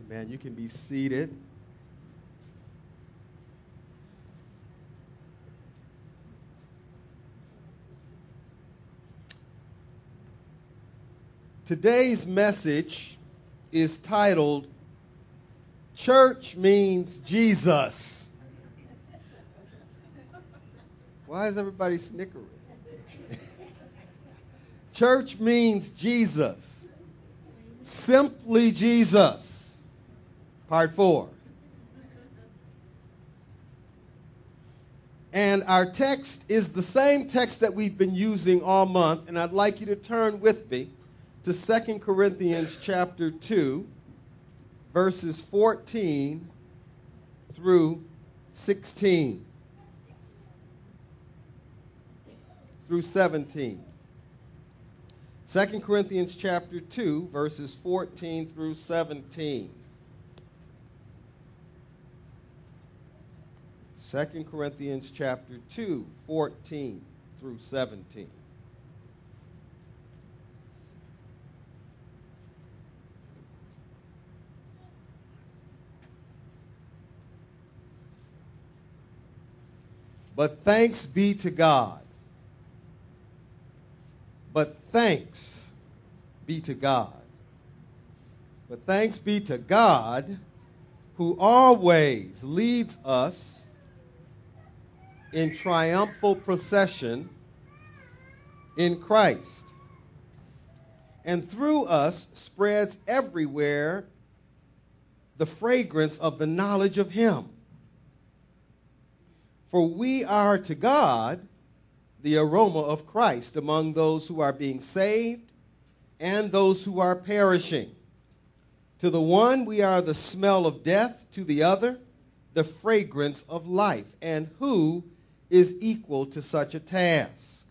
Man, you can be seated. Today's message is titled, Church Means Jesus. Why is everybody snickering? Church means Jesus. Simply Jesus. Part 4. And our text is the same text that we've been using all month, and I'd like you to turn with me to 2 Corinthians chapter 2, verses 14 through 16 through 17. 2 Corinthians chapter 2, verses 14 through 17. 2 Corinthians chapter 2, 14 through 17. But thanks be to God. But thanks be to God. But thanks be to God who always leads us in triumphal procession in Christ, and through us spreads everywhere the fragrance of the knowledge of Him. For we are to God the aroma of Christ among those who are being saved and those who are perishing. To the one we are the smell of death, to the other the fragrance of life. And who is equal to such a task?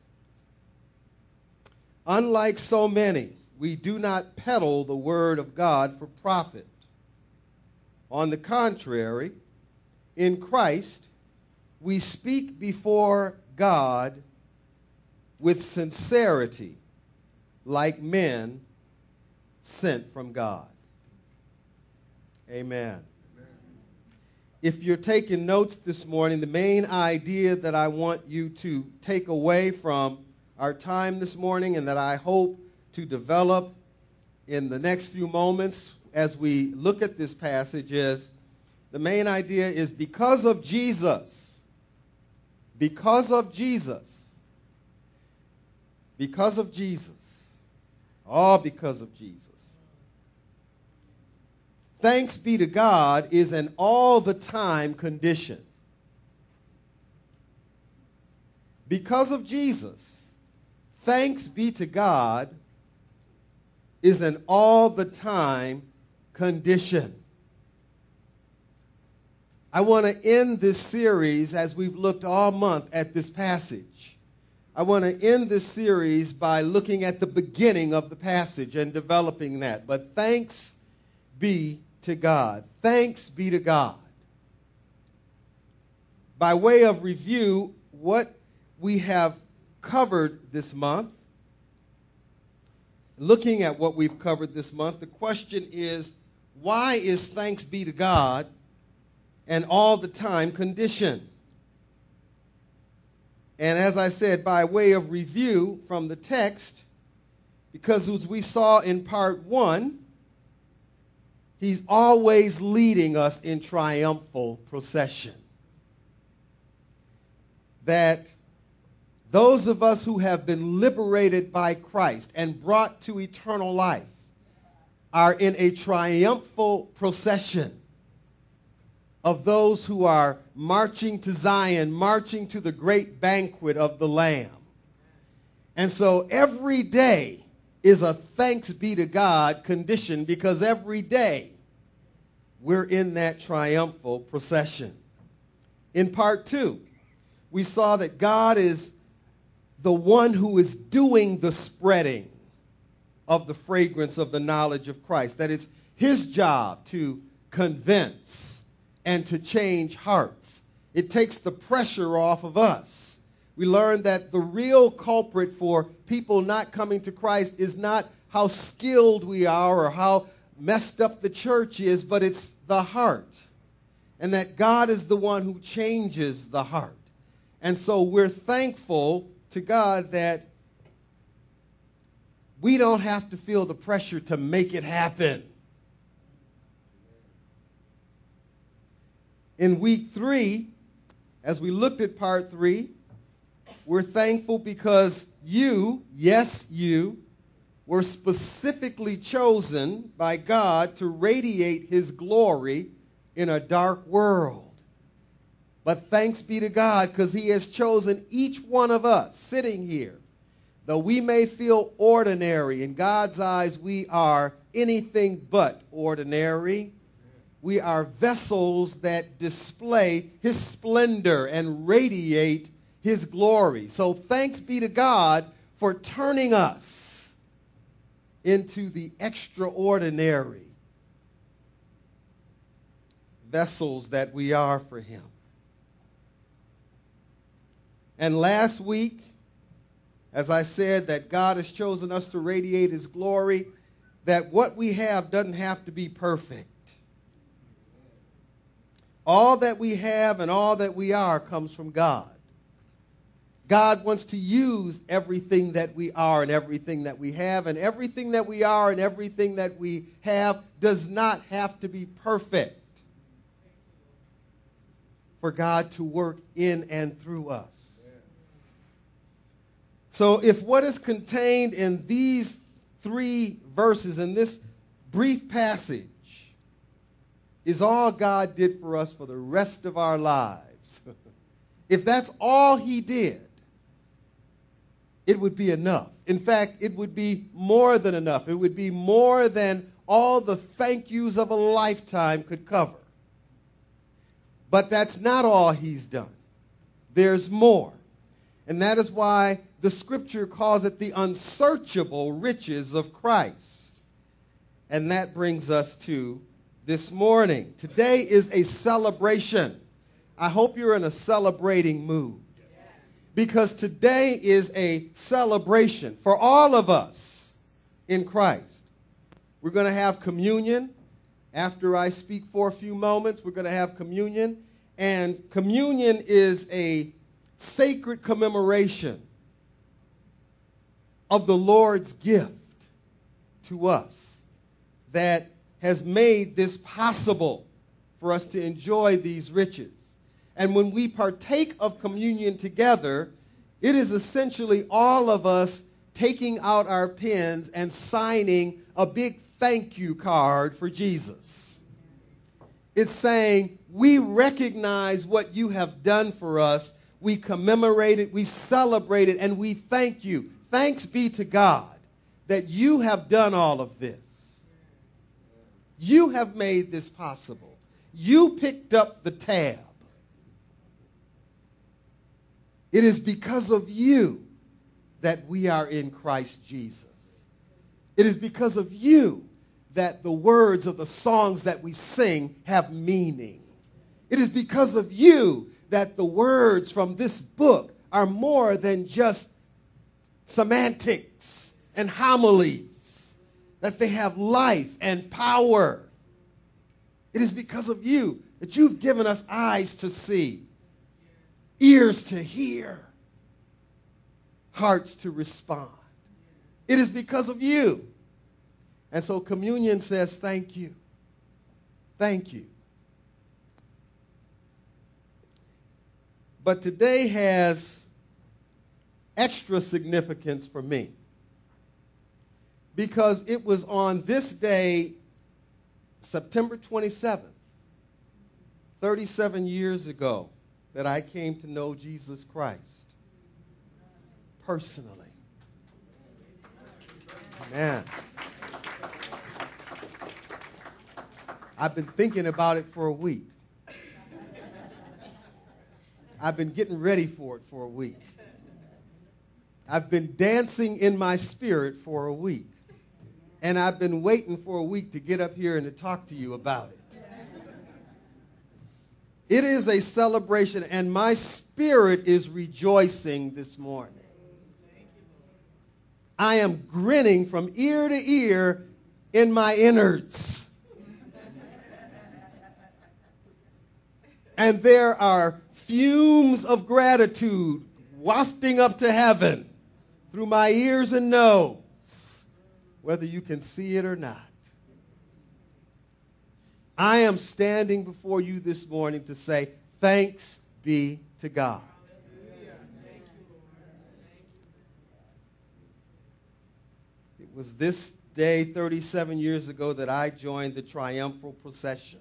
Unlike so many, we do not peddle the word of God for profit. On the contrary, in Christ, we speak before God with sincerity, like men sent from God. Amen. If you're taking notes this morning, the main idea that I want you to take away from our time this morning and that I hope to develop in the next few moments as we look at this passage is, the main idea is because of Jesus, because of Jesus, because of Jesus, all because of Jesus. Thanks be to God is an all-the-time condition. Because of Jesus, thanks be to God is an all-the-time condition. I want to end this series as we've looked all month at this passage. I want to end this series by looking at the beginning of the passage and developing that. But thanks be to God. Thanks be to God. By way of review, what we have covered this month, looking at what we've covered this month, the question is, why is thanks be to God an all-the-time condition? And as I said, by way of review from the text, because as we saw in part 1, He's always leading us in triumphal procession. That those of us who have been liberated by Christ and brought to eternal life are in a triumphal procession of those who are marching to Zion, marching to the great banquet of the Lamb. And so every day is a thanks be to God condition, because every day we're in that triumphal procession. In part 2, we saw that God is the one who is doing the spreading of the fragrance of the knowledge of Christ. That is His job to convince and to change hearts. It takes the pressure off of us. We learned that the real culprit for people not coming to Christ is not how skilled we are or how messed up the church is, but it's the heart. And that God is the one who changes the heart. And so we're thankful to God that we don't have to feel the pressure to make it happen. In week 3, as we looked at part 3, we're thankful because you, yes, you, were specifically chosen by God to radiate His glory in a dark world. But thanks be to God because He has chosen each one of us sitting here. Though we may feel ordinary, in God's eyes we are anything but ordinary. We are vessels that display His splendor and radiate His glory. So thanks be to God for turning us into the extraordinary vessels that we are for Him. And last week, as I said, that God has chosen us to radiate His glory, that what we have doesn't have to be perfect. All that we have and all that we are comes from God. God wants to use everything that we are and everything that we have, and everything that we are and everything that we have does not have to be perfect for God to work in and through us. So if what is contained in these 3 verses, in this brief passage, is all God did for us for the rest of our lives, if that's all He did, it would be enough. In fact, it would be more than enough. It would be more than all the thank yous of a lifetime could cover. But that's not all He's done. There's more. And that is why the Scripture calls it the unsearchable riches of Christ. And that brings us to this morning. Today is a celebration. I hope you're in a celebrating mood. Because today is a celebration for all of us in Christ. We're going to have communion. After I speak for a few moments, we're going to have communion. And communion is a sacred commemoration of the Lord's gift to us that has made this possible for us to enjoy these riches. And when we partake of communion together, it is essentially all of us taking out our pens and signing a big thank you card for Jesus. It's saying, we recognize what you have done for us. We commemorate it, we celebrate it, and we thank you. Thanks be to God that you have done all of this. You have made this possible. You picked up the tab. It is because of you that we are in Christ Jesus. It is because of you that the words of the songs that we sing have meaning. It is because of you that the words from this book are more than just semantics and homilies, that they have life and power. It is because of you that you've given us eyes to see, ears to hear, hearts to respond. It is because of you. And so communion says thank you. Thank you. But today has extra significance for me because it was on this day, September 27th, 37 years ago, that I came to know Jesus Christ personally. Amen. I've been thinking about it for a week. I've been getting ready for it for a week. I've been dancing in my spirit for a week. And I've been waiting for a week to get up here and to talk to you about it. It is a celebration, and my spirit is rejoicing this morning. I am grinning from ear to ear in my innards. And there are fumes of gratitude wafting up to heaven through my ears and nose, whether you can see it or not. I am standing before you this morning to say, thanks be to God. It was this day 37 years ago that I joined the triumphal procession.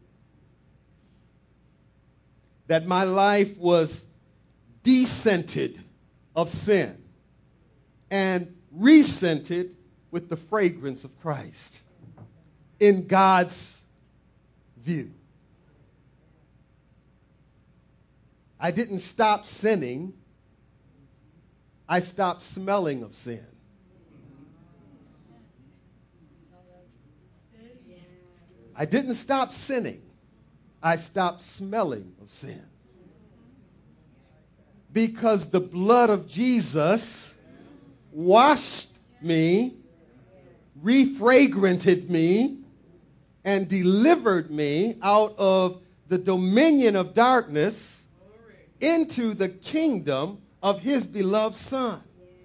That my life was descented of sin and rescented with the fragrance of Christ in God's view. I didn't stop sinning. I stopped smelling of sin. I didn't stop sinning. I stopped smelling of sin. Because the blood of Jesus washed me, refragranted me, and delivered me out of the dominion of darkness into the kingdom of his beloved Son.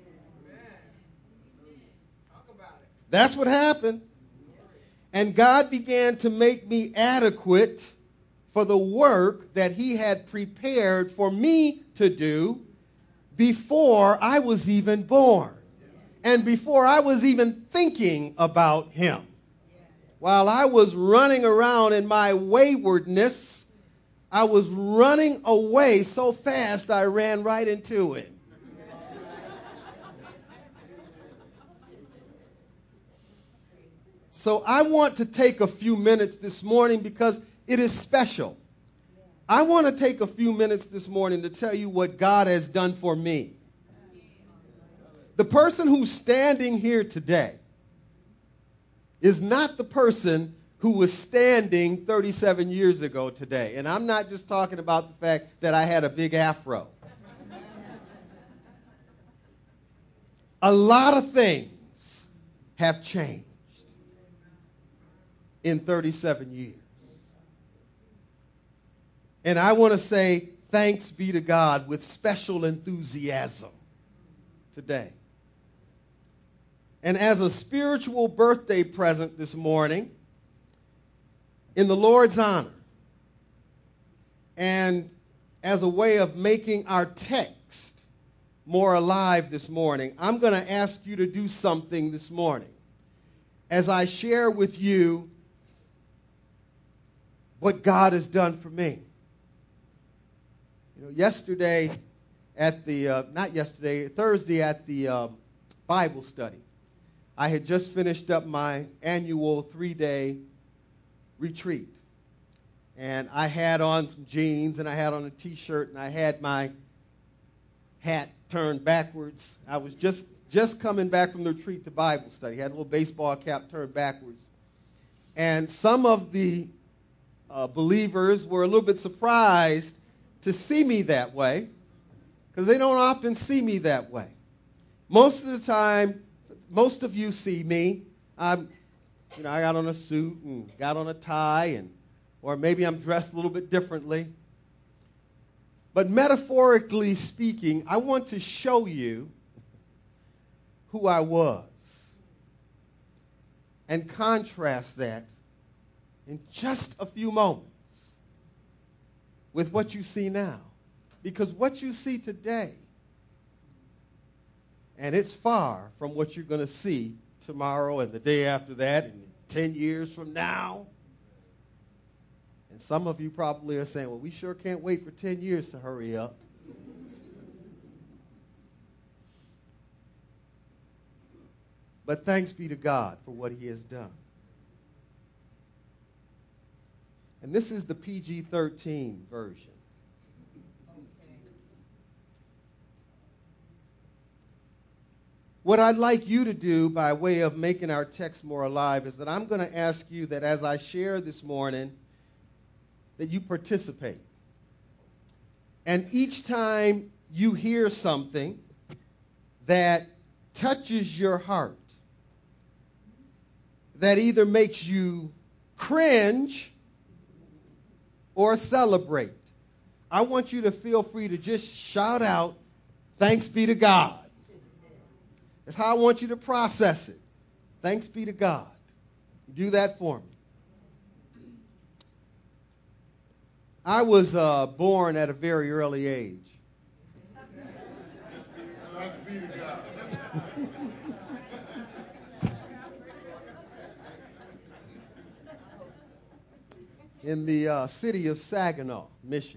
That's what happened. And God began to make me adequate for the work that he had prepared for me to do before I was even born and before I was even thinking about him. While I was running around in my waywardness, I was running away so fast I ran right into him. So I want to take a few minutes this morning because it is special. I want to take a few minutes this morning to tell you what God has done for me. The person who's standing here today is not the person who was standing 37 years ago today. And I'm not just talking about the fact that I had a big afro. A lot of things have changed in 37 years. And I want to say thanks be to God with special enthusiasm today. And as a spiritual birthday present this morning, in the Lord's honor, and as a way of making our text more alive this morning, I'm going to ask you to do something this morning as I share with you what God has done for me. You know, Thursday at the Bible study, I had just finished up my annual 3-day retreat. And I had on some jeans, and I had on a T-shirt, and I had my hat turned backwards. I was just coming back from the retreat to Bible study. I had a little baseball cap turned backwards. And some of the believers were a little bit surprised to see me that way, because they don't often see me that way. Most of the time, most of you see me, I got on a suit and got on a tie, or maybe I'm dressed a little bit differently. But metaphorically speaking, I want to show you who I was and contrast that in just a few moments with what you see now. Because what you see today, and it's far from what you're going to see tomorrow and the day after that and 10 years from now. And some of you probably are saying, well, we sure can't wait for 10 years to hurry up. But thanks be to God for what he has done. And this is the PG-13 version. What I'd like you to do by way of making our text more alive is that I'm going to ask you that as I share this morning, that you participate. And each time you hear something that touches your heart, that either makes you cringe or celebrate. I want you to feel free to just shout out, "Thanks be to God." That's how I want you to process it. Thanks be to God. Do that for me. I was born at a very early age. Thanks be to God. In the city of Saginaw, Michigan,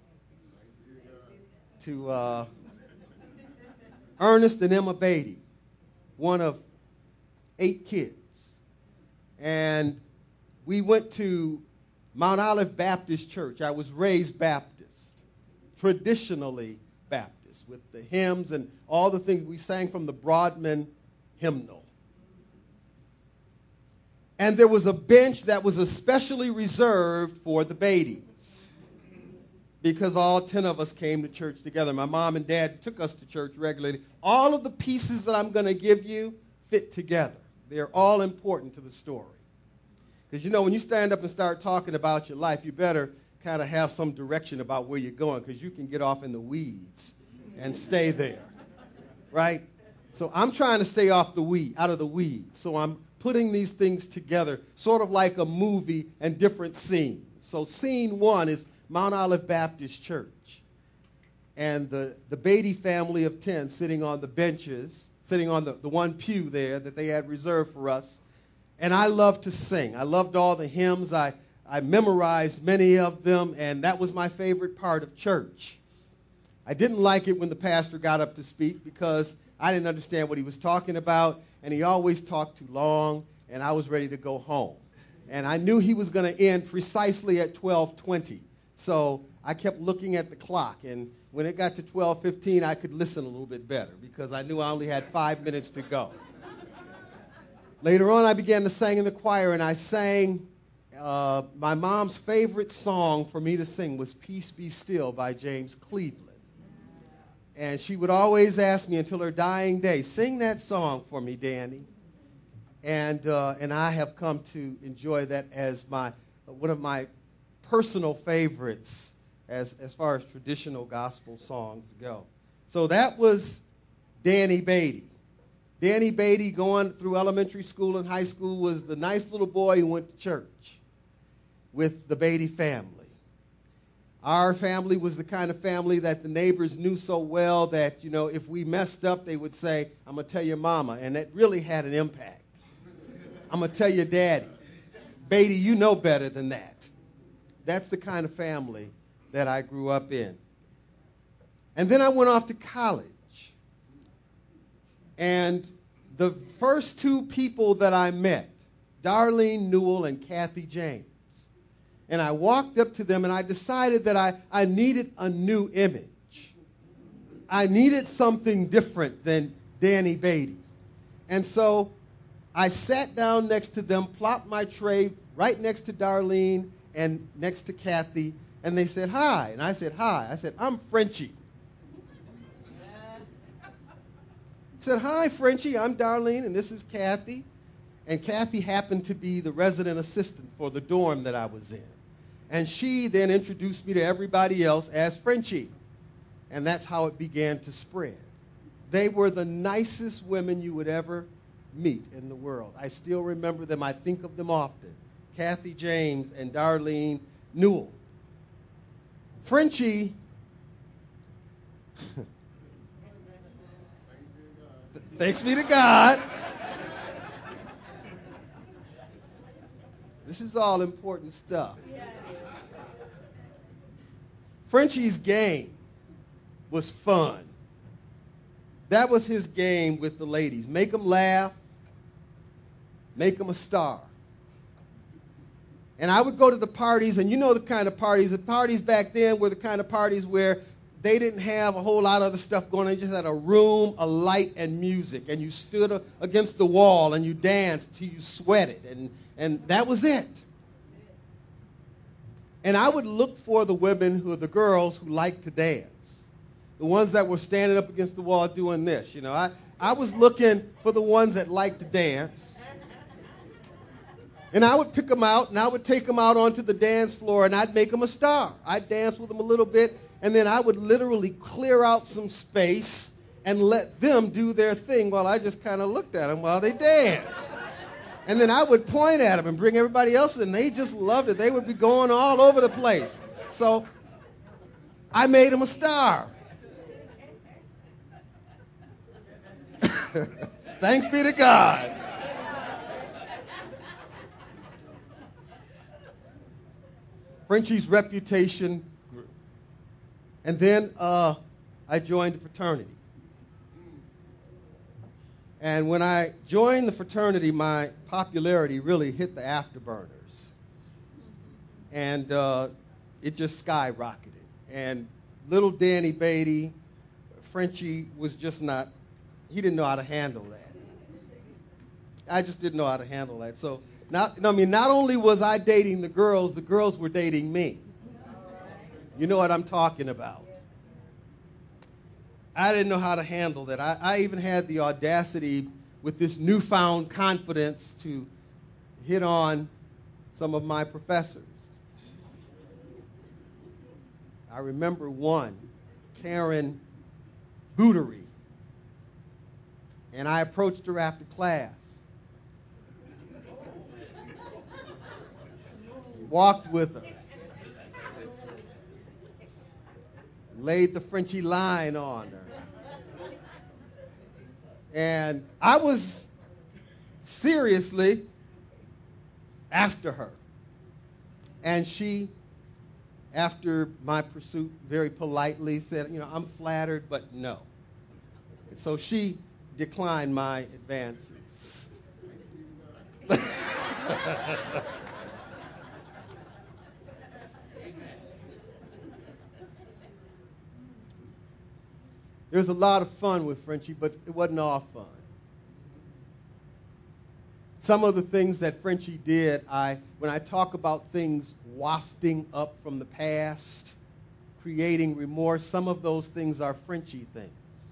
to Ernest and Emma Beatty, one of 8 kids. And we went to Mount Olive Baptist Church. I was raised Baptist, traditionally Baptist, with the hymns and all the things. We sang from the Broadman hymnal. And there was a bench that was especially reserved for the Beatties, because all 10 of us came to church together. My mom and dad took us to church regularly. All of the pieces that I'm going to give you fit together. They're all important to the story. Because, when you stand up and start talking about your life, you better kind of have some direction about where you're going, because you can get off in the weeds and stay there, right? So I'm trying to stay out of the weeds. So I'm putting these things together, sort of like a movie and different scenes. So scene 1 is Mount Olive Baptist Church. And the Beatty family of 10 sitting on the benches, sitting on the one pew there that they had reserved for us. And I loved to sing. I loved all the hymns. I memorized many of them, and that was my favorite part of church. I didn't like it when the pastor got up to speak, because I didn't understand what he was talking about, and he always talked too long, and I was ready to go home. And I knew he was going to end precisely at 12:20, so I kept looking at the clock, and when it got to 12:15, I could listen a little bit better, because I knew I only had 5 minutes to go. Later on, I began to sing in the choir, and I sang my mom's favorite song for me to sing was "Peace Be Still" by James Cleveland. And she would always ask me until her dying day, "Sing that song for me, Danny." And I have come to enjoy that as one of my personal favorites as far as traditional gospel songs go. So that was Danny Beatty. Danny Beatty, going through elementary school and high school, was the nice little boy who went to church with the Beatty family. Our family was the kind of family that the neighbors knew so well that, if we messed up, they would say, "I'm going to tell your mama." And that really had an impact. "I'm going to tell your daddy. Beatty, you know better than that." That's the kind of family that I grew up in. And then I went off to college. And the first 2 people that I met, Darlene Newell and Kathy James, and I walked up to them and I decided that I needed a new image. I needed something different than Danny Beatty. And so I sat down next to them, plopped my tray right next to Darlene and next to Kathy, and they said, "Hi." And I said, "Hi." I said, "I'm Frenchie." I said, "Hi, Frenchie, I'm Darlene, and this is Kathy." And Kathy happened to be the resident assistant for the dorm that I was in. And she then introduced me to everybody else as Frenchie. And that's how it began to spread. They were the nicest women you would ever meet in the world. I still remember them. I think of them often. Kathy James and Darlene Newell. Frenchie... Thanks be to God. This is all important stuff. Frenchie's game was fun. That was his game with the ladies. Make them laugh. Make them a star. And I would go to the parties, and you know the kind of parties. The parties back then were the kind of parties where they didn't have a whole lot of other stuff going on. They just had a room, a light, and music. And you stood against the wall, and you danced till you sweated. And that was it. And I would look for the the girls who liked to dance. The ones that were standing up against the wall doing this. I was looking for the ones that liked to dance. And I would pick them out, and I would take them out onto the dance floor, and I'd make them a star. I'd dance with them a little bit, and then I would literally clear out some space and let them do their thing while I just kind of looked at them while they danced. And then I would point at them and bring everybody else in. They just loved it. They would be going all over the place. So I made them a star. Thanks be to God. Frenchie's reputation grew. And then I joined the fraternity. And when I joined the fraternity, my popularity really hit the afterburners. And it just skyrocketed. And little Danny Beatty, Frenchie was just not, he didn't know how to handle that. I just didn't know how to handle that. So, not only was I dating the girls were dating me. You know what I'm talking about. I didn't know how to handle that. I even had the audacity with this newfound confidence to hit on some of my professors. I remember one, Karen Bootery, and I approached her after class. Walked with her. Laid the Frenchie line on her. And I was seriously after her. And she, after my pursuit, very politely said, I'm flattered, but no. And so she declined my advances. There was a lot of fun with Frenchie, but it wasn't all fun. Some of the things that Frenchie did, when I talk about things wafting up from the past, creating remorse, some of those things are Frenchie things.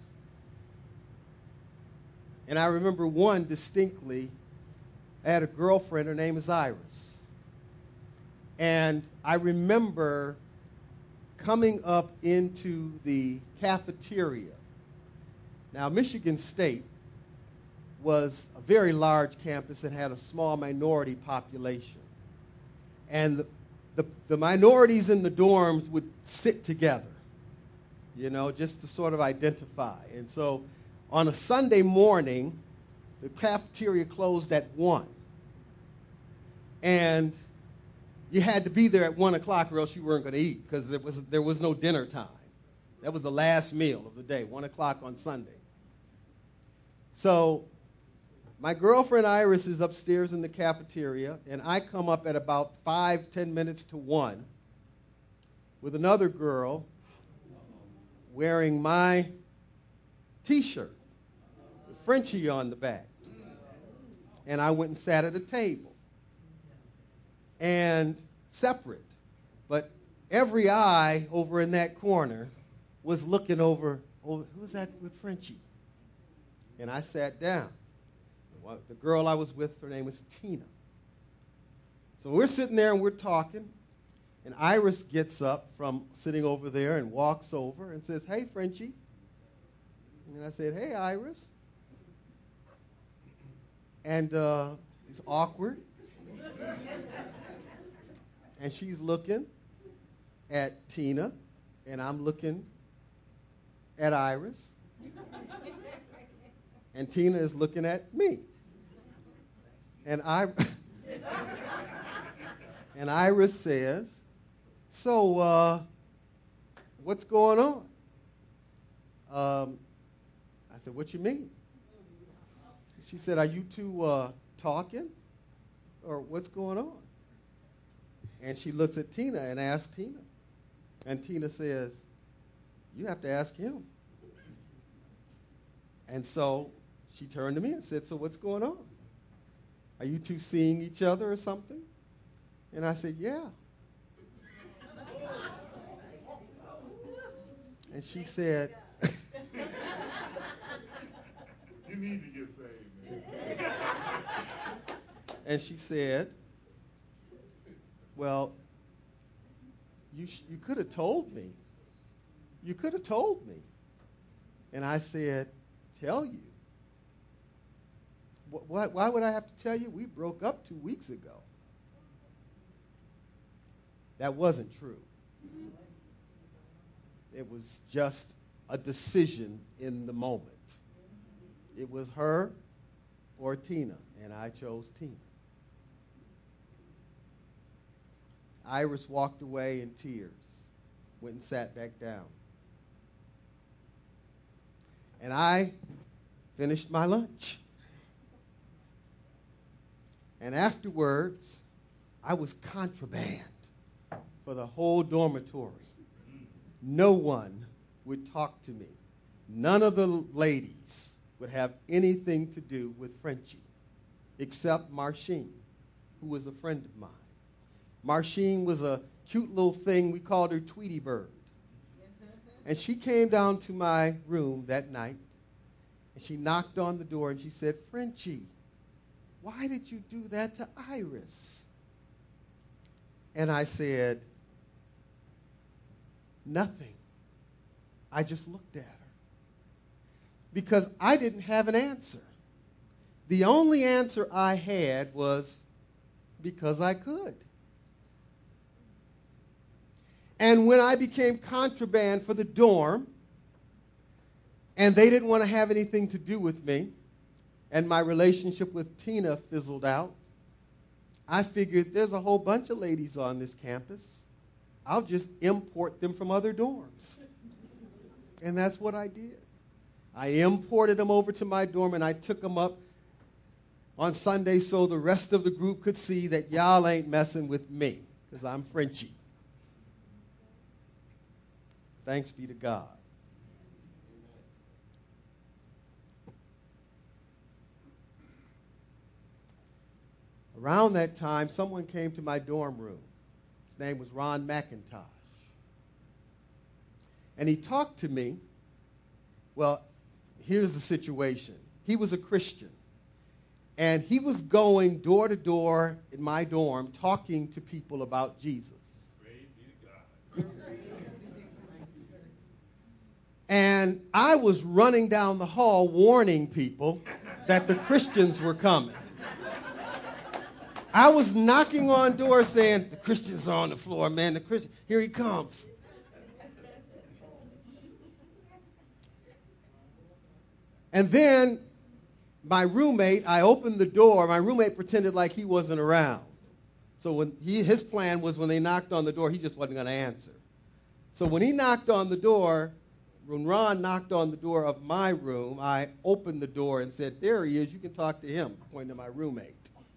And I remember one distinctly. I had a girlfriend, her name is Iris. And I remember coming up into the cafeteria. Now, Michigan State was a very large campus and had a small minority population. And the minorities in the dorms would sit together, just to sort of identify. And so on a Sunday morning, the cafeteria closed at 1. And you had to be there at 1 o'clock or else you weren't going to eat because there was no dinner time. That was the last meal of the day, 1 o'clock on Sunday. So my girlfriend Iris is upstairs in the cafeteria, and I come up at about 5-10 minutes to 1 with another girl wearing my T-shirt with Frenchie on the back. And I went and sat at a table. And separate. But every eye over in that corner was looking over who's that with Frenchie? And I sat down. The girl I was with, her name was Tina. So we're sitting there and we're talking. And Iris gets up from sitting over there and walks over and says, "Hey, Frenchie." And I said, "Hey, Iris." And it's awkward. And she's looking at Tina, and I'm looking at Iris. And Tina is looking at me. And and Iris says, "So, what's going on?" I said, "What you mean?" She said, "Are you two talking? Or what's going on?" And she looks at Tina and asks Tina. And Tina says, "You have to ask him." And so she turned to me and said, "So what's going on? Are you two seeing each other or something?" And I said, "Yeah." And she said, "You need to get saved, man." and she said, Well, you could have told me. You could have told me. And I said, tell you? Why would I have to tell you? We broke up 2 weeks ago. That wasn't true. It was just a decision in the moment. It was her or Tina, and I chose Tina. Iris walked away in tears, went and sat back down. And I finished my lunch. And afterwards, I was contraband for the whole dormitory. No one would talk to me. None of the ladies would have anything to do with Frenchie, except Marshine, who was a friend of mine. Marshine was a cute little thing. We called her Tweety Bird. And she came down to my room that night, and she knocked on the door, and she said, Frenchie, why did you do that to Iris? And I said, nothing. I just looked at her. Because I didn't have an answer. The only answer I had was because I could. And when I became contraband for the dorm, and they didn't want to have anything to do with me, and my relationship with Tina fizzled out, I figured there's a whole bunch of ladies on this campus. I'll just import them from other dorms. And that's what I did. I imported them over to my dorm, and I took them up on Sunday so the rest of the group could see that y'all ain't messing with me, because I'm Frenchie. Thanks be to God. Around that time, someone came to my dorm room. His name was Ron McIntosh. And he talked to me. Well, here's the situation. He was a Christian. And he was going door to door in my dorm talking to people about Jesus. Praise be to God. And I was running down the hall warning people that the Christians were coming. I was knocking on doors saying, the Christians are on the floor, man. The Christian, here he comes. And then my roommate, I opened the door. My roommate pretended like he wasn't around. So when his plan was when they knocked on the door, he just wasn't going to answer. So when he knocked on the door, when Ron knocked on the door of my room, I opened the door and said, there he is. You can talk to him, pointing to my roommate.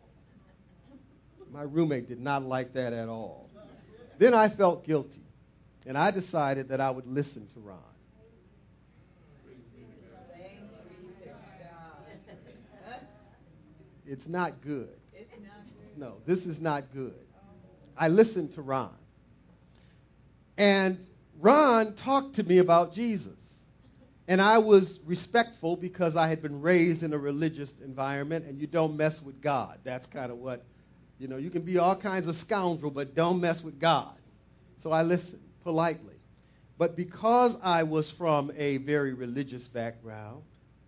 My roommate did not like that at all. Then I felt guilty, and I decided that I would listen to Ron. It's not good. No, this is not good. I listened to Ron. And Ron talked to me about Jesus. And I was respectful because I had been raised in a religious environment, and you don't mess with God. That's kind of what, you can be all kinds of scoundrel, but don't mess with God. So I listened politely. But because I was from a very religious background,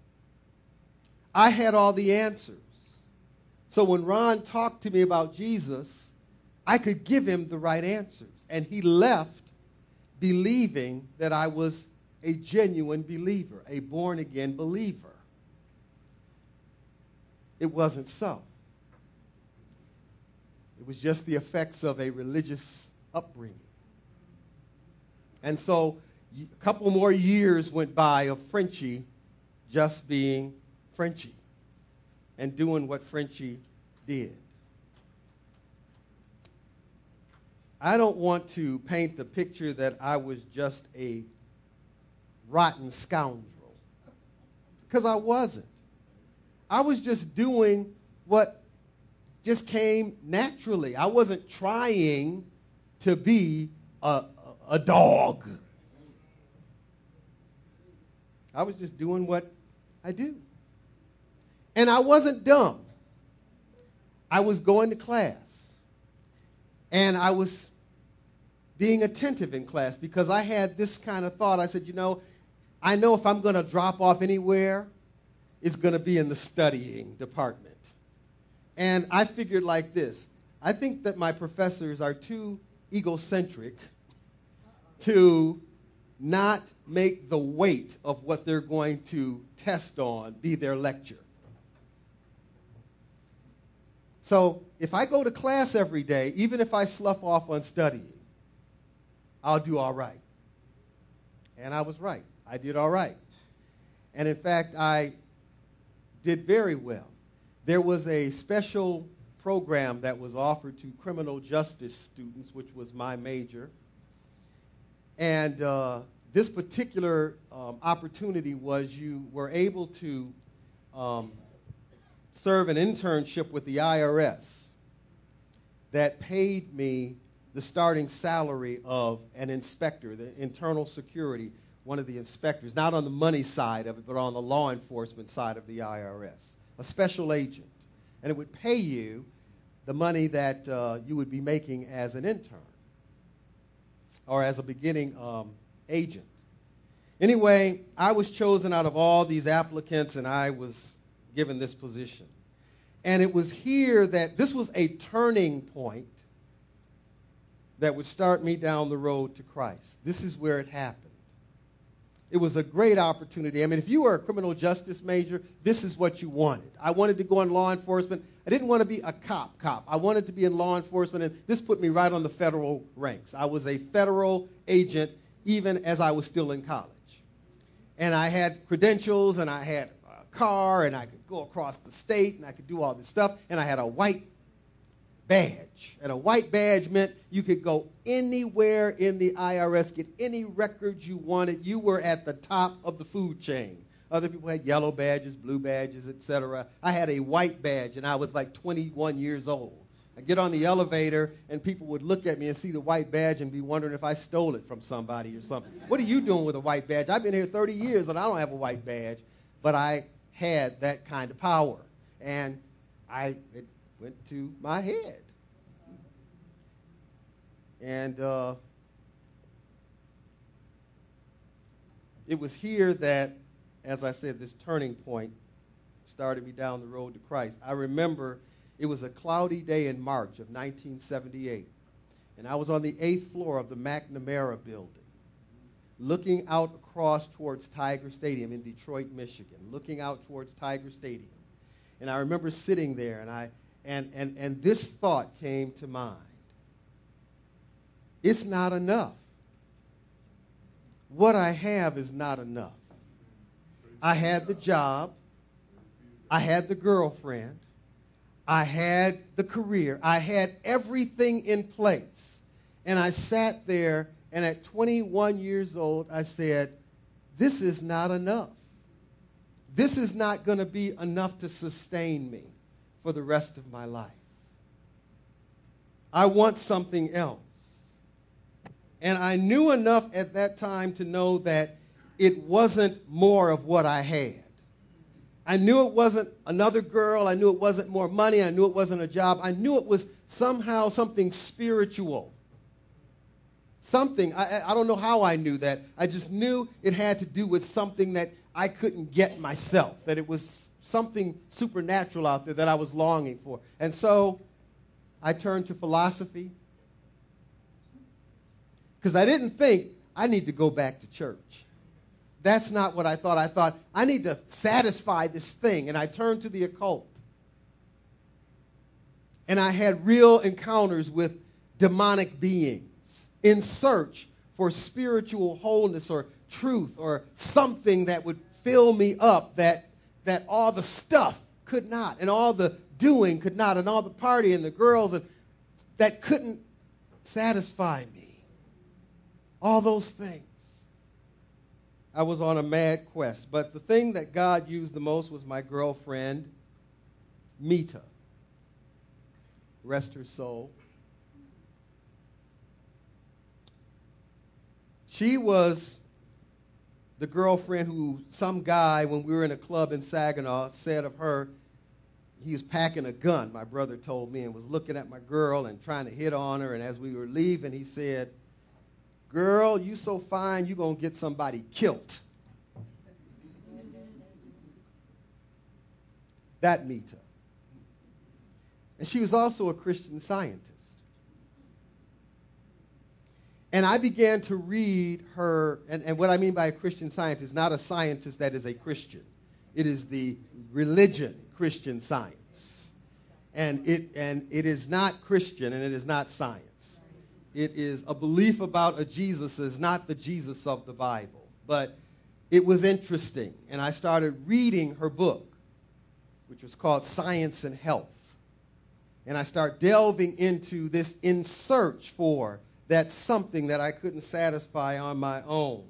I had all the answers. So when Ron talked to me about Jesus, I could give him the right answers. And he left believing that I was a genuine believer, a born-again believer. It wasn't so. It was just the effects of a religious upbringing. And so a couple more years went by of Frenchie just being Frenchie and doing what Frenchie did. I don't want to paint the picture that I was just a rotten scoundrel, because I wasn't. I was just doing what just came naturally. I wasn't trying to be a dog. I was just doing what I do. And I wasn't dumb. I was going to class. And I was being attentive in class because I had this kind of thought. I said, I know if I'm going to drop off anywhere, it's going to be in the studying department. And I figured like this. I think that my professors are too egocentric to not make the weight of what they're going to test on be their lecture. So if I go to class every day, even if I slough off on studying, I'll do all right. And I was right. I did all right. And in fact, I did very well. There was a special program that was offered to criminal justice students, which was my major. And this particular opportunity was you were able to serve an internship with the IRS that paid me the starting salary of an inspector, the internal security, one of the inspectors, not on the money side of it, but on the law enforcement side of the IRS, a special agent. And it would pay you the money that you would be making as an intern or as a beginning agent. Anyway, I was chosen out of all these applicants, and I was given this position. And it was here that this was a turning point that would start me down the road to Christ. This is where it happened. It was a great opportunity. I mean, if you were a criminal justice major, this is what you wanted. I wanted to go in law enforcement. I didn't want to be a cop. I wanted to be in law enforcement, and this put me right on the federal ranks. I was a federal agent even as I was still in college. And I had credentials, and I had a car, and I could go across the state, and I could do all this stuff, and I had a white badge. And a white badge meant you could go anywhere in the IRS, get any records you wanted. You were at the top of the food chain. Other people had yellow badges, blue badges, etc. I had a white badge, and I was like 21 years old. I get on the elevator, and people would look at me and see the white badge and be wondering if I stole it from somebody or something. What are you doing with a white badge? I've been here 30 years, and I don't have a white badge. But I had that kind of power, and it went to my head. And it was here that, as I said, this turning point started me down the road to Christ. I remember it was a cloudy day in March of 1978, and I was on the 8th floor of the McNamara building, looking out across towards Tiger Stadium in Detroit, Michigan, looking out towards Tiger Stadium. And I remember sitting there, and this thought came to mind. It's not enough. What I have is not enough. I had the job. I had the girlfriend. I had the career. I had everything in place. And I sat there, and at 21 years old, I said, this is not enough. This is not going to be enough to sustain me for the rest of my life. I want something else. And I knew enough at that time to know that it wasn't more of what I had. I knew it wasn't another girl. I knew it wasn't more money. I knew it wasn't a job. I knew it was somehow something spiritual. Something. I don't know how I knew that. I just knew it had to do with something that I couldn't get myself, that it was something supernatural out there that I was longing for. And so I turned to philosophy because I didn't think I need to go back to church. That's not what I thought. I thought, I need to satisfy this thing. And I turned to the occult. And I had real encounters with demonic beings in search for spiritual wholeness or truth or something that would fill me up that all the stuff could not, and all the doing could not, and all the party and the girls and that couldn't satisfy me. All those things. I was on a mad quest. But the thing that God used the most was my girlfriend, Mita. Rest her soul. She was the girlfriend who some guy, when we were in a club in Saginaw, said of her, he was packing a gun, my brother told me, and was looking at my girl and trying to hit on her. And as we were leaving, he said, "Girl, you so fine, you going to get somebody killed." That Mita. And she was also a Christian Scientist. And I began to read her, and what I mean by a Christian Scientist, not a scientist that is a Christian. It is the religion Christian Science. And it is not Christian and it is not science. It is a belief about a Jesus that is not the Jesus of the Bible. But it was interesting. And I started reading her book, which was called Science and Health. And I start delving into this in search for that something that I couldn't satisfy on my own.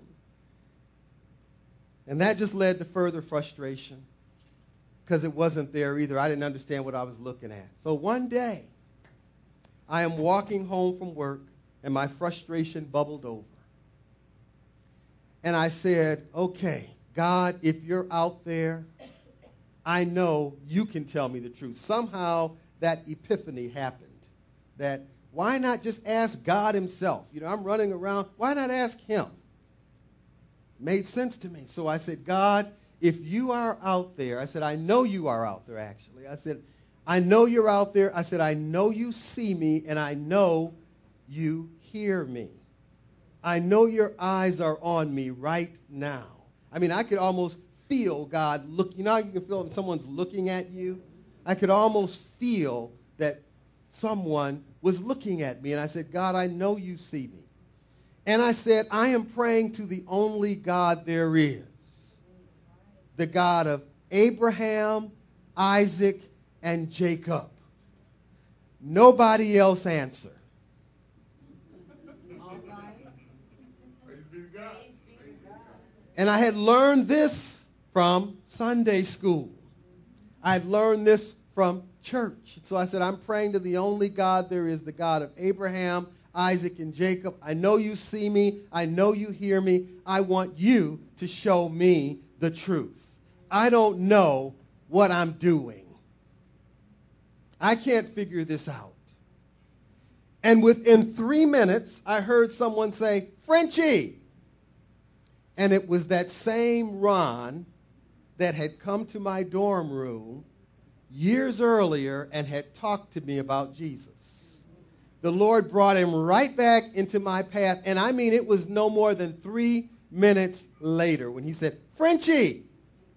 And that just led to further frustration because it wasn't there either. I didn't understand what I was looking at. So one day, I am walking home from work and my frustration bubbled over. And I said, okay, God, if you're out there, I know you can tell me the truth. Somehow that epiphany happened. That why not just ask God himself? You know, I'm running around. Why not ask him? Made sense to me. So I said, God, if you are out there, I said, I know you are out there, actually. I said, I know you're out there. I said, I know you see me, and I know you hear me. I know your eyes are on me right now. I mean, I could almost feel God look. You know how you can feel when someone's looking at you? I could almost feel that someone was looking at me. And I said, God, I know you see me. And I said, I am praying to the only God there is. The God of Abraham, Isaac, and Jacob. Nobody else answered. And I had learned this from Sunday school. I had learned this from church. So I said, I'm praying to the only God there is, the God of Abraham, Isaac, and Jacob. I know you see me. I know you hear me. I want you to show me the truth. I don't know what I'm doing. I can't figure this out. And within 3 minutes, I heard someone say, Frenchie. And it was that same Ron that had come to my dorm room years earlier and had talked to me about Jesus. The Lord brought him right back into my path. And I mean, it was no more than 3 minutes later when he said, Frenchie.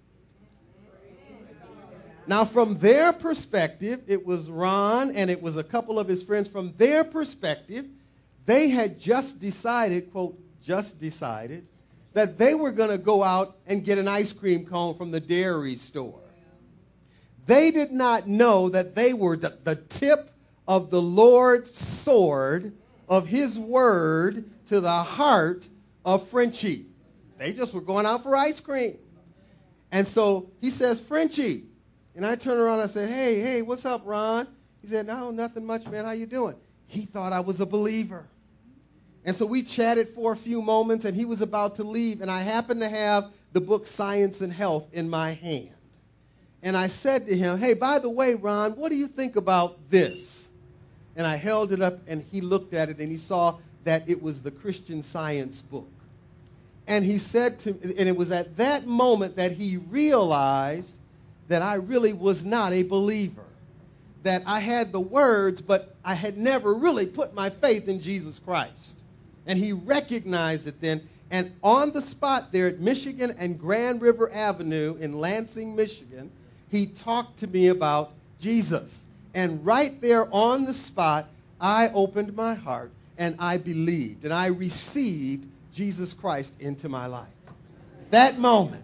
Now, from their perspective, it was Ron and it was a couple of his friends. From their perspective, they had just decided, quote, just decided, that they were going to go out and get an ice cream cone from the dairy store. They did not know that they were the tip of the Lord's sword of his word to the heart of Frenchie. They just were going out for ice cream. And so he says, Frenchie. And I turned around and I said, hey, what's up, Ron? He said, no, nothing much, man. How you doing? He thought I was a believer. And so we chatted for a few moments, and he was about to leave. And I happened to have the book Science and Health in my hand. And I said to him, hey, by the way, Ron, what do you think about this? And I held it up, and he looked at it, and he saw that it was the Christian Science book. And he said to me, and it was at that moment that he realized that I really was not a believer. That I had the words, but I had never really put my faith in Jesus Christ. And he recognized it then. And on the spot there at Michigan and Grand River Avenue in Lansing, Michigan, he talked to me about Jesus. And right there on the spot, I opened my heart and I believed. And I received Jesus Christ into my life. That moment,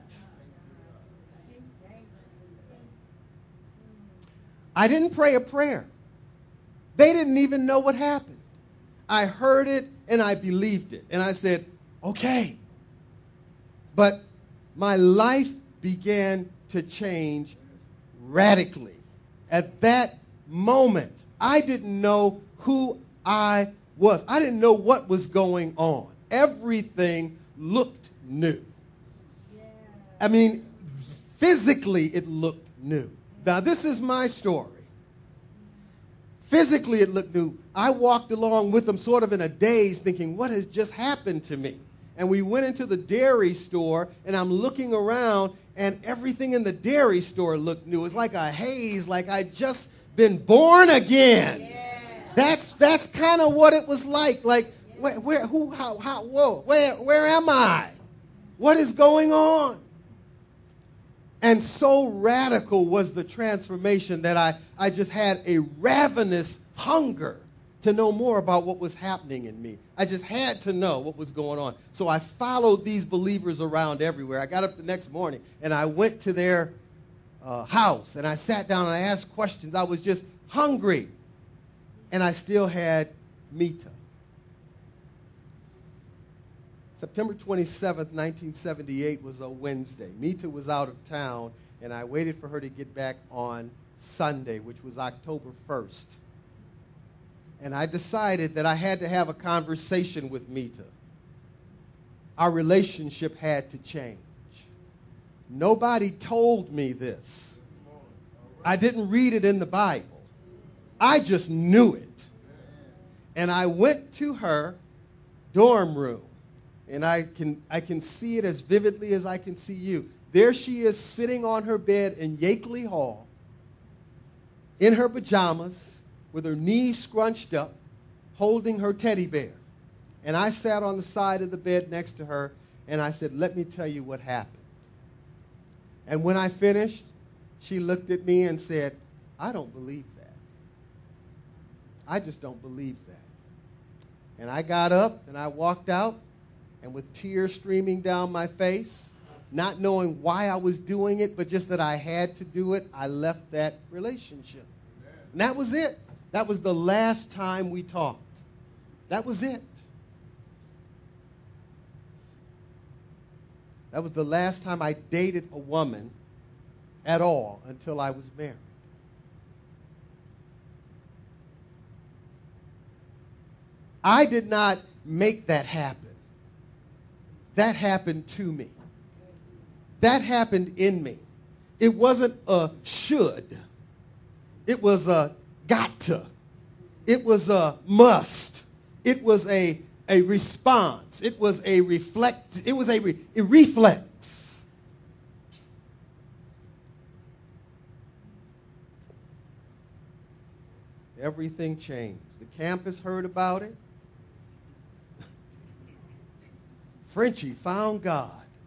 I didn't pray a prayer. They didn't even know what happened. I heard it and I believed it. And I said, okay. But my life began to change radically. At that moment, I didn't know who I was. I didn't know what was going on. Everything looked new. I mean, physically it looked new. Now, this is my story. Physically, it looked new. I walked along with them sort of in a daze thinking, what has just happened to me? And we went into the dairy store, and I'm looking around, and everything in the dairy store looked new. It was like a haze, like I'd just been born again. Yeah. That's kind of what it was like. Like, where am I? What is going on? And so radical was the transformation that I just had a ravenous hunger to know more about what was happening in me. I just had to know what was going on. So I followed these believers around everywhere. I got up the next morning, and I went to their house, and I sat down, and I asked questions. I was just hungry, and I still had Mita. September 27th, 1978 was a Wednesday. Mita was out of town, and I waited for her to get back on Sunday, which was October 1st. And I decided that I had to have a conversation with Mita. Our relationship had to change. Nobody told me this. I didn't read it in the Bible. I just knew it. And I went to her dorm room. And I can see it as vividly as I can see you. There she is sitting on her bed in Yakeley Hall in her pajamas with her knees scrunched up, holding her teddy bear. And I sat on the side of the bed next to her, and I said, let me tell you what happened. And when I finished, she looked at me and said, I don't believe that. I just don't believe that. And I got up and I walked out. And with tears streaming down my face, not knowing why I was doing it, but just that I had to do it, I left that relationship. And that was it. That was the last time we talked. That was it. That was the last time I dated a woman at all until I was married. I did not make that happen. That happened to me. That happened in me. It wasn't a should. It was a got to. It was a must. It was a response. It was a reflect. It was a reflex. Everything changed. The campus heard about it. Frenchie found God.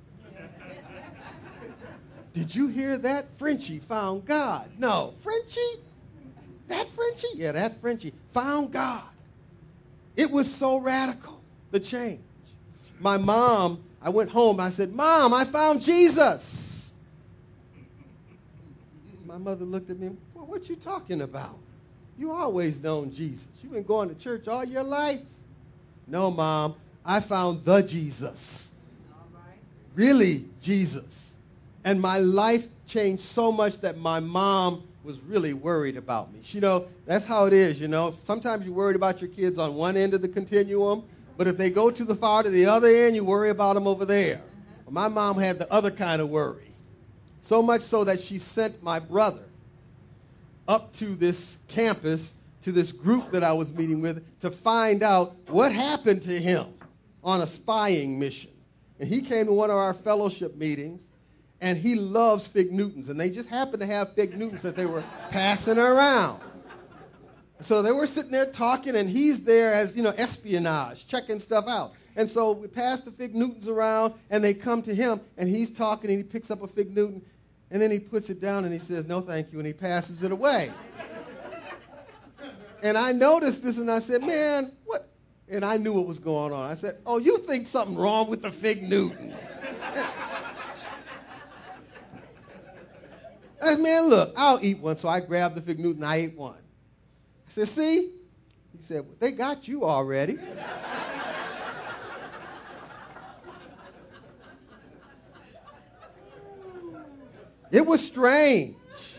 Did you hear that? Frenchie found God. No, Frenchie? That Frenchie? Yeah, that Frenchie found God. It was so radical, the change. My mom, I went home, I said, Mom, I found Jesus. My mother looked at me, well, what you talking about? You always known Jesus. You've been going to church all your life. No, Mom, I found the Jesus. Really, Jesus. And my life changed so much that my mom was really worried about me. You know, that's how it is, you know. Sometimes you're worried about your kids on one end of the continuum, but if they go too far to the other end, you worry about them over there. Well, my mom had the other kind of worry. So much so that she sent my brother up to this campus, to this group that I was meeting with, to find out what happened to him on a spying mission. And he came to one of our fellowship meetings, and he loves Fig Newtons. And they just happened to have Fig Newtons that they were passing around. So they were sitting there talking, and he's there as, espionage, checking stuff out. And so we pass the Fig Newtons around, and they come to him, and he's talking, and he picks up a Fig Newton, and then he puts it down, and he says, no, thank you, and he passes it away. And I noticed this, and I said, man, what? And I knew what was going on. I said, oh, you think something wrong with the Fig Newtons. I said, man, look, I'll eat one. So I grabbed the Fig Newton, I ate one. I said, see? He said, well, they got you already. It was strange.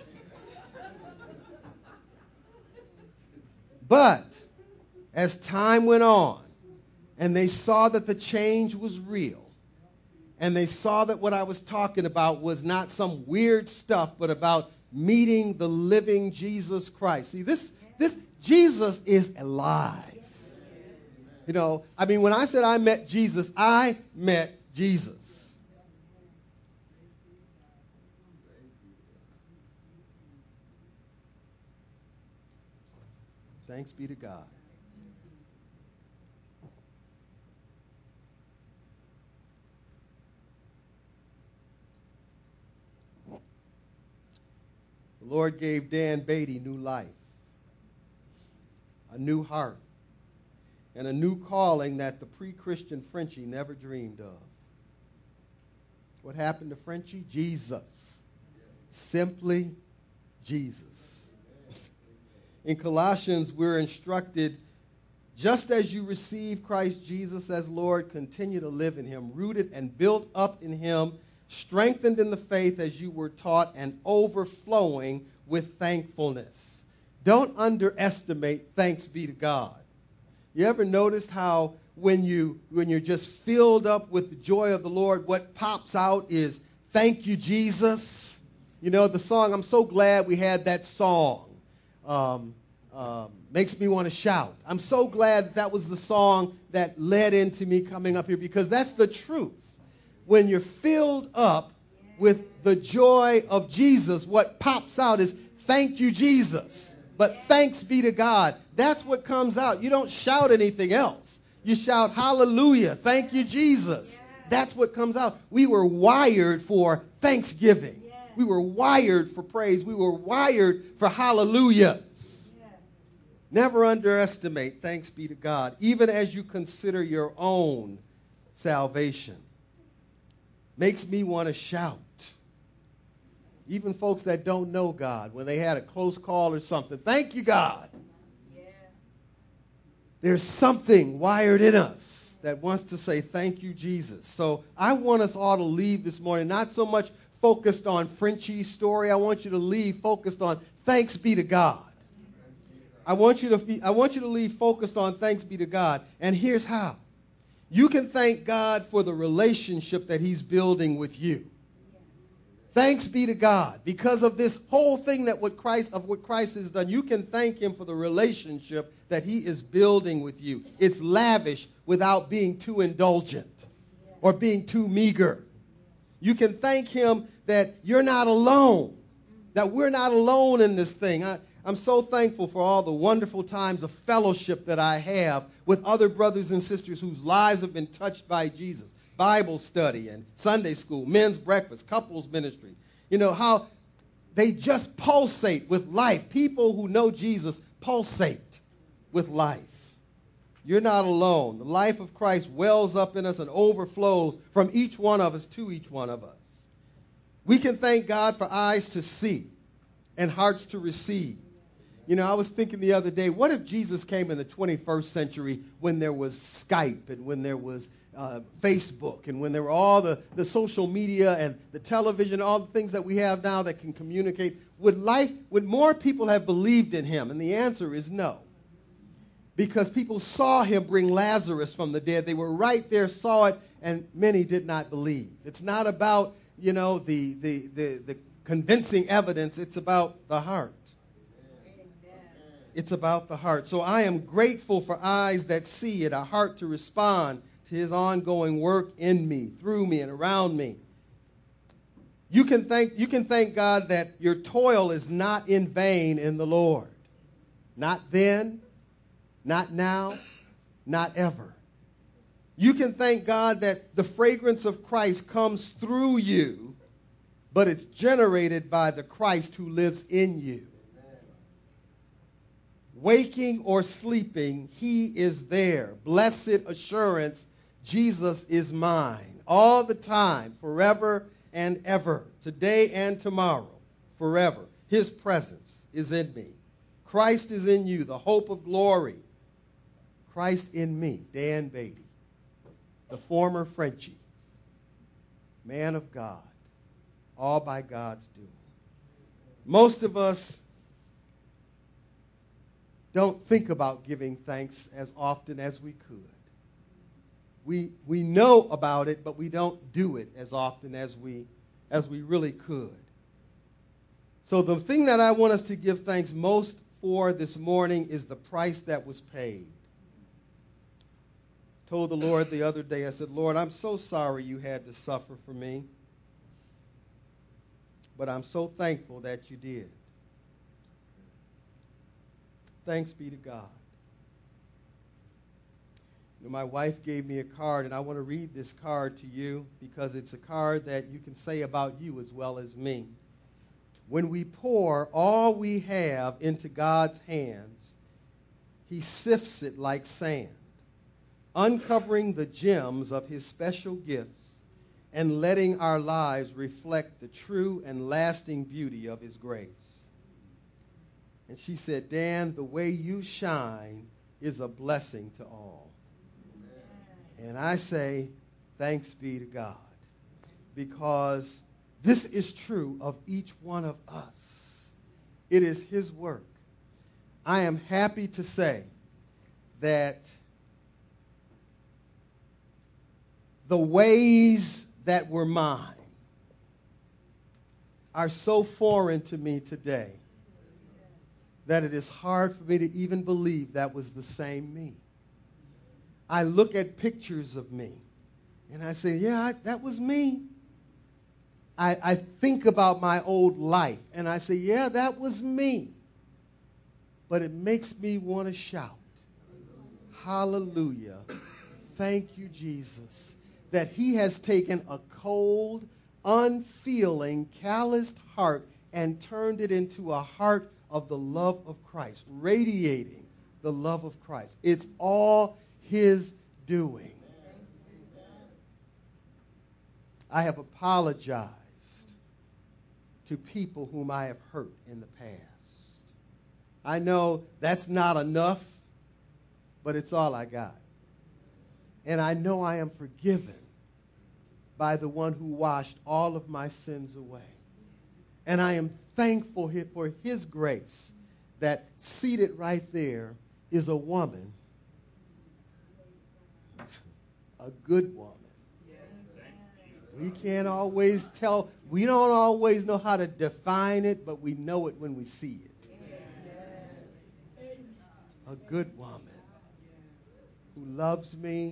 But as time went on, and they saw that the change was real, and they saw that what I was talking about was not some weird stuff, but about meeting the living Jesus Christ. See, this Jesus is alive. You know, I mean, when I said I met Jesus, I met Jesus. Thanks be to God. The Lord gave Dan Beatty new life, a new heart, and a new calling that the pre-Christian Frenchie never dreamed of. What happened to Frenchie? Jesus. Simply Jesus. In Colossians, we're instructed, just as you receive Christ Jesus as Lord, continue to live in him, rooted and built up in him, strengthened in the faith as you were taught, and overflowing with thankfulness. Don't underestimate thanks be to God. You ever noticed how when you're just filled up with the joy of the Lord, what pops out is thank you, Jesus? You know, the song, I'm so glad we had that song. Makes me want to shout. I'm so glad that was the song that led into me coming up here, because that's the truth. When you're filled up with the joy of Jesus, what pops out is thank you, Jesus. But thanks be to God. That's what comes out. You don't shout anything else. You shout hallelujah. Thank you, Jesus. That's what comes out. We were wired for thanksgiving. We were wired for praise. We were wired for hallelujahs. Never underestimate thanks be to God, even as you consider your own salvation. Makes me want to shout. Even folks that don't know God, when they had a close call or something, thank you, God. Yeah. There's something wired in us that wants to say thank you, Jesus. So I want us all to leave this morning not so much focused on Frenchie's story. I want you to leave focused on thanks be to God. I want you to leave focused on thanks be to God. And here's how. You can thank God for the relationship that he's building with you. Thanks be to God. Because of this whole thing what Christ has done, you can thank him for the relationship that he is building with you. It's lavish without being too indulgent or being too meager. You can thank him that you're not alone, that we're not alone in this thing. I'm so thankful for all the wonderful times of fellowship that I have with other brothers and sisters whose lives have been touched by Jesus. Bible study and Sunday school, men's breakfast, couples ministry. You know, how they just pulsate with life. People who know Jesus pulsate with life. You're not alone. The life of Christ wells up in us and overflows from each one of us to each one of us. We can thank God for eyes to see and hearts to receive. You know, I was thinking the other day, what if Jesus came in the 21st century when there was Skype and when there was Facebook and when there were all the social media and the television, all the things that we have now that can communicate? Would more people have believed in him? And the answer is no. Because people saw him bring Lazarus from the dead. They were right there, saw it, and many did not believe. It's not about, you know, the convincing evidence. It's about the heart. It's about the heart. So I am grateful for eyes that see and a heart to respond to his ongoing work in me, through me, and around me. You can thank God that your toil is not in vain in the Lord. Not then, not now, not ever. You can thank God that the fragrance of Christ comes through you, but it's generated by the Christ who lives in you. Waking or sleeping, he is there. Blessed assurance, Jesus is mine. All the time, forever and ever. Today and tomorrow, forever. His presence is in me. Christ is in you, the hope of glory. Christ in me, Dan Beatty, the former Frenchie, man of God, all by God's doing. Most of us don't think about giving thanks as often as we could. We know about it, but we don't do it as often as we really could. So the thing that I want us to give thanks most for this morning is the price that was paid. I told the Lord the other day, I said, Lord, I'm so sorry you had to suffer for me, but I'm so thankful that you did. Thanks be to God. My wife gave me a card, and I want to read this card to you because it's a card that you can say about you as well as me. When we pour all we have into God's hands, He sifts it like sand, uncovering the gems of His special gifts and letting our lives reflect the true and lasting beauty of His grace. And she said, Dan, the way you shine is a blessing to all. And I say, thanks be to God, because this is true of each one of us. It is His work. I am happy to say that the ways that were mine are so foreign to me today that it is hard for me to even believe that was the same me. I look at pictures of me, and I say, yeah, that was me. I think about my old life, and I say, yeah, that was me. But it makes me want to shout, hallelujah. Thank you, Jesus, that He has taken a cold, unfeeling, calloused heart and turned it into a heart of the love of Christ, radiating the love of Christ. It's all His doing. I have apologized to people whom I have hurt in the past. I know that's not enough, but it's all I got. And I know I am forgiven by the one who washed all of my sins away. And I am thankful for His grace that seated right there is a woman, a good woman. We can't always tell, we don't always know how to define it, but we know it when we see it. A good woman who loves me,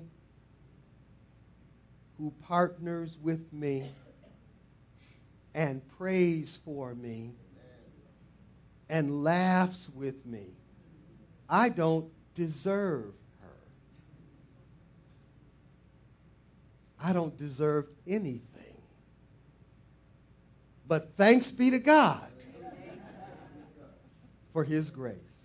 who partners with me, and prays for me, and laughs with me. I don't deserve her. I don't deserve anything. But thanks be to God for His grace.